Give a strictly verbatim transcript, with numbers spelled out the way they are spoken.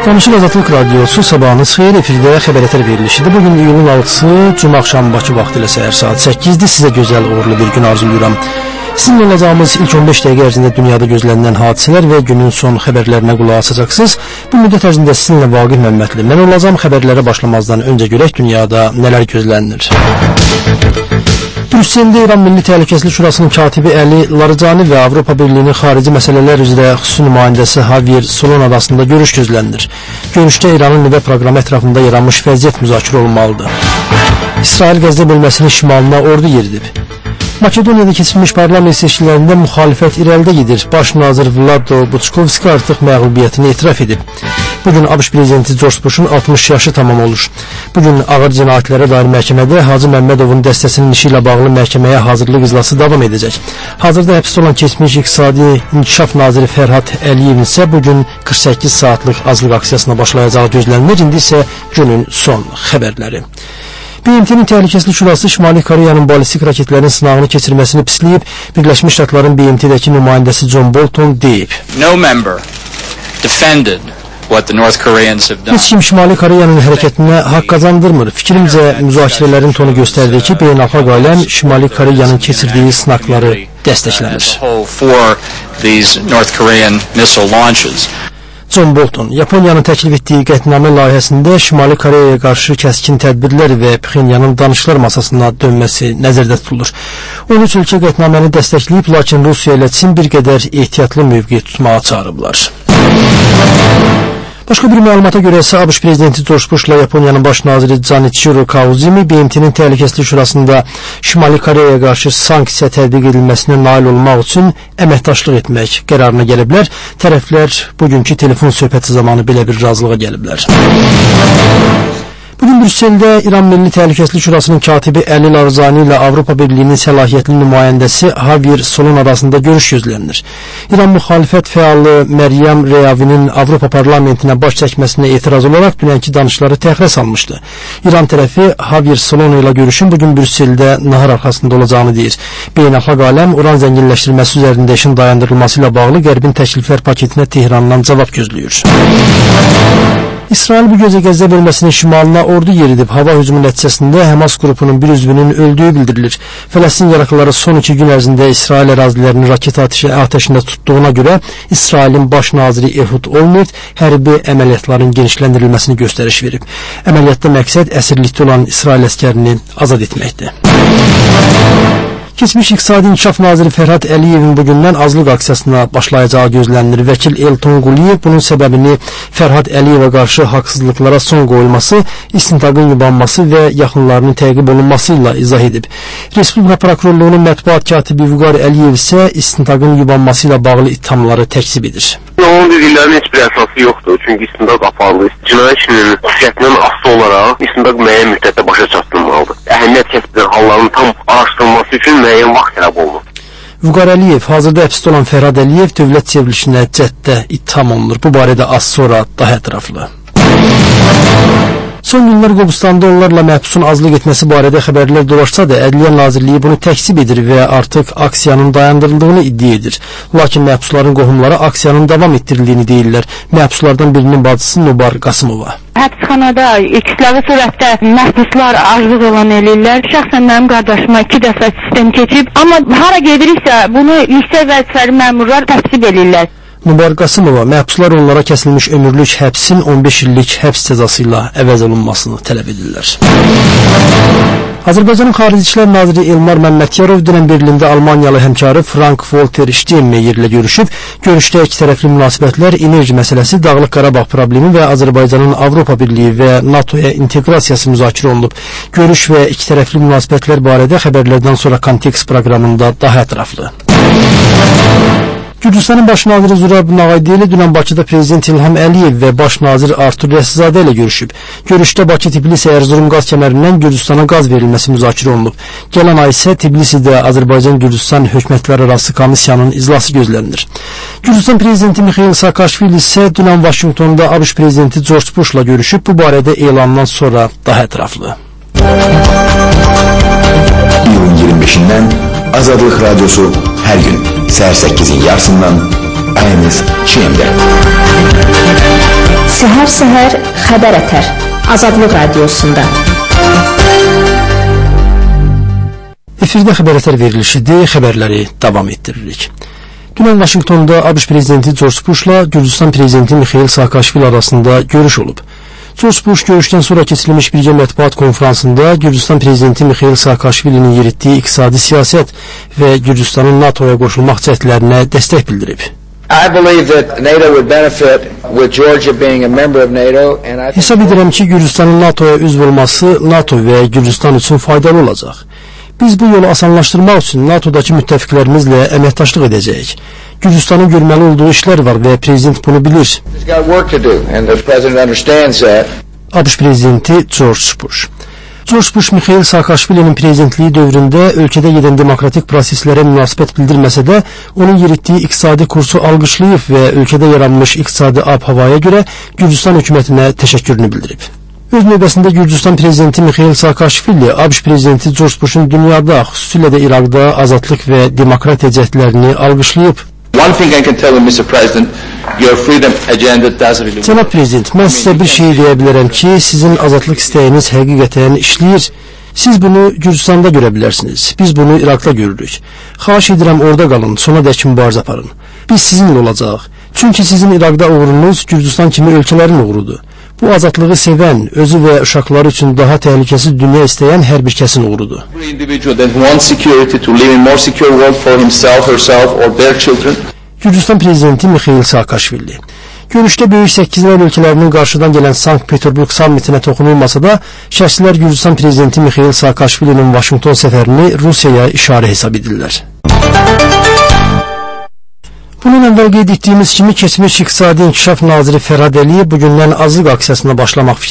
Danışıq Azadlıq Radyosu sabahınız xeyir, efirdə xəbər ətər verilişidir. Bugün iyulun altısı, cuma axşam Bakı vaxtı ilə səhər saat səkkizdir. Sizə gözəl, uğurlu bir gün arzuluyorum. Sizinlə olacağımız ilk on beş dəqiqə ərzində dünyada gözlənilən hadisələr və günün son xəbərlərinə qulaq asacaqsınız. Bu müddət ərzində sizinlə Vaqif Məmmədli mən olacağım. Xəbərlərə başlamazdan öncə görək dünyada nələr gözlənilir. Brüsseldə İran Milli Təhlükəsizlik Şurasının katibi Əli Larijani və Avropa Birliyinin xarici məsələlər üzrə xüsusi nümayəndəsi Javier Solana arasında görüş gözlənilir. Görüşdə İranın nüvə proqramı ətrafında yaranmış vəziyyət müzakirə olunmalıdır. İsrail Qəzza bölməsinin şimalına ordu yeridib. Makedoniyada keçirilmiş parlament seçkilərində müxalifət irəlidə gedir. Baş nazir Vlado Buçkovski artıq məğlubiyyətini etiraf edib. Bugün ABŞ prezidenti George Bush'un altmış yaşı tamam olur. Bugün ağır cinayətlərə dair məhkəmədə Hacı Məmmədovun dəstəsinin işi ilə bağlı məhkəməyə hazırlıq iclası davam edəcək. Hazırda həbsdə olan keçmiş İqtisadi İnkişaf naziri Fərhad Əliyevin isə bugün qırx səkkiz saatlıq azlıq aksiyasına başlayacağı gözlənilir. İndi isə günün son xəbərləri. B M T'nin Təhlükəsizlik Şurası Şimali Koreyanın balistik raketlərin sınağını keçirməsini pisləyib, Birləşmiş Ştatların B M T'dəki nümayəndəsi John Bolton deyib. No member defended what the North Koreans have done. Heç kim Şimali Koreyanın hərəkətinə haqq qazandırmır. Fikrimcə, müzakirələrin tonu göstərdiyi ki, beynəlxalq aləm Şimali Koreyanın keçirdiyi sınaqları dəstəkləmir. John Bolton, Yaponiyanın təklif etdiyi qətnamə layihəsində Şimali Koreyaya qarşı kəskin tədbirlər və Pxenyanın danışıqlar masasına dönməsi nəzərdə tutulur. on üç ölkə qətnaməni dəstəkləyib, lakin Rusiya ilə Çin bir qədər ehtiyatlı mövqe tutmağa çağırıblar. Başqa bir məlumata görə isə ABŞ prezidenti George Bush'la Yaponiyanın baş naziri Junichiro Koizumi B M T'nin Təhlükəsizlik Şurasında Şimali Koreyaya qarşı sanksiya tətbiq edilməsinə nail olmaq üçün əməkdaşlıq etmək qərarına gəliblər. Tərəflər bugünkü telefon söhbəti zamanı belə bir razılığa gəliblər. Bugün Brüsseldə İran Milli Təhlükəsizlik Şurasının katibi Əli Larijani ilə Avropa Birliyinin səlahiyyətli nümayəndəsi Javier Solana arasında görüş gözlənilir. İran müxalifət fəalı Məryəm Reyavinin Avropa Parlamentinə baş çəkməsinə etiraz olaraq dünənki danışıqları təxirə salmışdı. İran tərəfi Javier Solana ilə görüşün bugün Brüsseldə nahar arxasında olacağını deyir. Beynəlxalq aləm uran zənginləşdirilməsi üzərində işin dayandırılması ilə bağlı Qərbin təkliflər paketinə Tehrandan cavab gözləyir. İsrail bu gecə Qəzza bölməsinin şimalına ordu yeridib. Hava hücumu nəticəsində Həmas qrupunun bir üzvünün öldüyü bildirilir. Fələstin yaraqlıları son iki gün ərzində İsrail ərazilərini raket atəşində tutduğuna görə İsrailin baş naziri Ehud Olmert hərbi əməliyyatların genişləndirilməsini göstəriş verib. Əməliyyatda məqsəd əsirlikdə olan İsrail əskərini azad etməkdir. Keçmiş İqtisadi İnkişaf naziri Fərhad Əliyevin bugündən azlıq aksiyasına başlayacağı gözlənilir. Vəkil Elton Quliyev bunun səbəbini Fərhad Əliyevə qarşı haqsızlıqlara son qoyulması, istintaqın yubanması və yaxınlarının təqib olunması ilə izah edib. Respublika Prokurorluğunun mətbuat katibi Vüqar Əliyev isə istintaqın yubanması ilə bağlı ithamları təkzib edir. Onun dediklərinin heç bir əsası yoxdur. Çünki istintaq aparılır. Cinayət işinin xüsusiyyətindən asılı olaraq istintaq müəyyən müddətdə başa çatdırılmalıdır. Əhəmiyyət kəsb edən halların tam araşdırılması üçün müəyyən vaxt tələb olunur. Vüqar Əliyev hazırda həbsdə olan Fərhad Əliyev dövlət çevrilişinə cəhddə ittiham olunur. Bu barədə az sonra daha ətraflı. Son günlər Qobustanda onlarla məhbusun azlıq etməsi barədə xəbərlər dolaşsa da, Ədliyyə Nazirliyi bunu təksib edir və artıq aksiyanın dayandırıldığını iddia edir. Lakin məhbusların qohumları aksiyanın davam etdirildiyini deyirlər. Məhbuslardan birinin bacısı Nubar Qasımova. Həbsxanada kütləvi surətdə məhbuslar azlıq olan eləyirlər. Şəxsən mənim qardaşıma iki dəfə sistem keçib, amma hara gediriksə bunu yüksək vəzifəli məmurlar təksib eləyirlər. Nubar Qasımova məhbuslar onlara kəsilmiş ömürlük həbsin on beş illik həbs cəzası ilə əvəz olunmasını tələb edirlər. Azərbaycanın Xarici İşlər Naziri Elmar Məmmədiyarov dünən Berlində Almaniyalı həmkarı Frank-Walter Steinmeier ilə görüşüb. Görüşdə iki tərəfli münasibətlər, enerji məsələsi, Dağlıq Qarabağ problemi və Azərbaycanın Avropa Birliyi və NATOya inteqrasiyası müzakirə olunub. Görüş və iki tərəfli münasibətlər barədə xəbərlərdən sonra kontekst proqramında daha ətraflı. Gürcüstanın baş naziri Zurab Nağaydiyeli dünən Bakıda Prezident İlham Əliyev və baş nazir Artur Rəsizadə ilə görüşüb. Görüşdə Bakı-Tbilisi-Ərzurum qaz kəmərindən Gürcüstana qaz verilməsi müzakirə olunub. Gələn ay isə Tbilisidə Azərbaycan-Gürcüstan hökumətlər arası komissiyanın iclası gözlənilir. Gürcüstan prezidenti Mixail Saakashvili isə dünən Vaşinqtonda ABŞ prezidenti George Bush'la görüşüb. Bu barədə elandan sonra daha ətraflı. iyulun iyirmi beşindən Azadlıq Radyosu hər gün səhər səkkizin yarısından ayınız Ç M''də. Səhər-səhər xəbər ətər Azadlıq Radiosunda. Efirdə xəbər ətər verilişidir, xəbərləri davam etdiririk. Dünən Vaşinqtonda ABŞ prezidenti George Bush'la Gürcüstan prezidenti Mikhail Saakashvili arasında görüş olub. George Bush görüşdən sonra keçirilmiş birgə mətbuat konferansında Gürcüstan prezidenti Mikhail Saakashvilinin yeritdiyi iqtisadi siyasət və Gürcüstanın NATO'ya qoşulmaq cəhdlərinə dəstək bildirib. Hesab edirəm ki, Gürcüstanın NATO'ya üzv olması NATO və Gürcüstan üçün faydalı olacaq. Biz bu yolu asanlaşdırmaq üçün NATO'dakı müttəfiqlərimizlə əməkdaşlıq edəcəyik. Gürcüstanın görməli olduğu işlər var və prezident bunu bilir. ABŞ prezidenti George Bush. George Bush Mikhail Saakashvilinin prezidentliyi dövründə ölkədə gedən demokratik proseslərə münasibət bildirməsə də, onun yeritdiyi iqtisadi kursu alqışlayıb və ölkədə yaranmış iqtisadi ab-havaya görə Gürcüstan hökumətinə təşəkkürünü bildirib. Öz növbəsində Gürcüstan prezidenti Mikhail Saakashvili ABŞ prezidenti George Bush'un dünyada, xüsusilə də İraqda azadlıq və demokratiya cəhdlərini alqışlayıb. Cənab prezident, mən sizə bir şey deyə bilərəm ki, sizin azadlıq istəyiniz həqiqətən işləyir. Siz bunu Gürcüstanda görə bilərsiniz. Biz bunu İraqda görürük. Xahiş edirəm orada qalın, sona dək mübarizə aparın. Biz sizinlə olacaq. Çünki sizin İraqda uğrunuz Gürcüstan kimi ölkələrin uğrudur. Bu azadlığı sevən, özü və uşaqları üçün daha təhlükəsiz dünya istəyən hər bir kəsin uğrudur. Gürcüstan prezidenti Mikhail Saakashvili. Görüşdə böyük səkkizlər ölkələrinin qarşıdan gələn Sankt-Peterburg sammitinə toxunulmasa da, şəxslər Gürcüstan prezidenti Mikhail Saakashvilinin Vaşinqton səfərini Rusiyaya işarə hesab edirlər. Bunun əvvəl qeyd etdiyimiz kimi keçmiş İqtisadi İnkişaf Naziri Fərhad Əliyev bugündən Azıq aksiyasına başlamaq